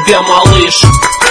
тебя, малыш.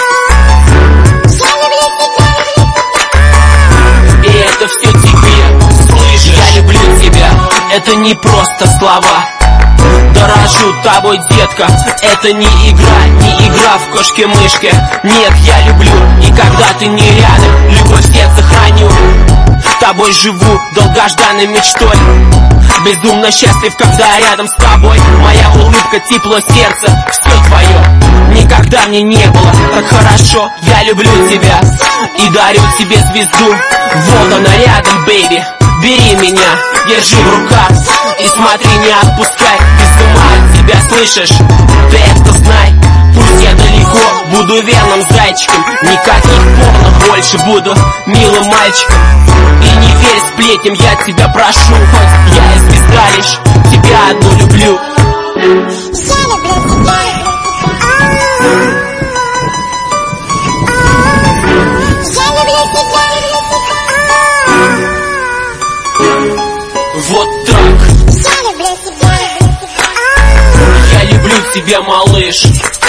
И это все тебе, слышишь? Я люблю тебя, это не просто слова. Дорожу тобой, детка, это не игра в кошки-мышки. Нет, я люблю, и когда ты не рядом, любовь в сердце храню. Тобой живу долгожданной мечтой, безумно счастлив, когда рядом с тобой. Моя улыбка, тепло сердца, все твое. Никогда мне не было так хорошо. Я люблю тебя и дарю тебе звезду. Вот она рядом, бэйби. Бери меня, держи в руках и смотри, не отпускай. Без ума от тебя, слышишь? Ты это знай. Пусть я далеко, буду верным зайчиком. Никаких порно больше, буду милым мальчиком. И не верь сплетням, я тебя прошу. Хоть я и звезда лишь, тебя одну люблю. Вот так. Я люблю тебя, малыш.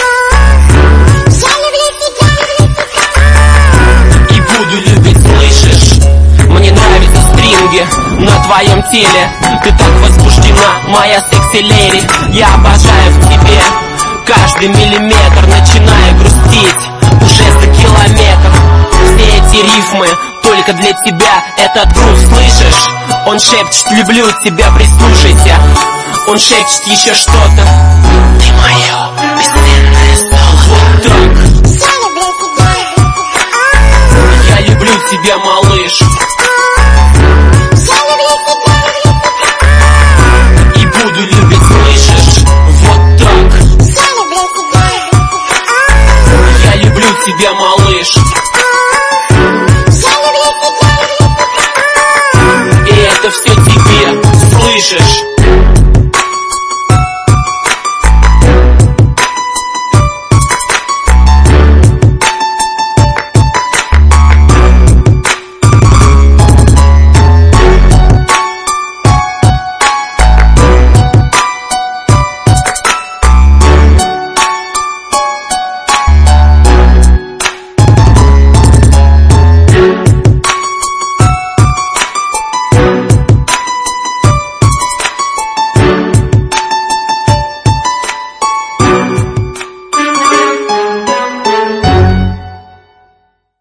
И буду любить, слышишь? Мне нравятся стринги на твоем теле. Ты так возбуждена, моя секси-леди. Я обожаю в тебе каждый миллиметр, начинаю грустить уже за километр. Все эти рифмы только для тебя, этот груз, слышишь? Он шепчет, люблю тебя, прислушайся. Он шепчет еще что-то. Ты моё.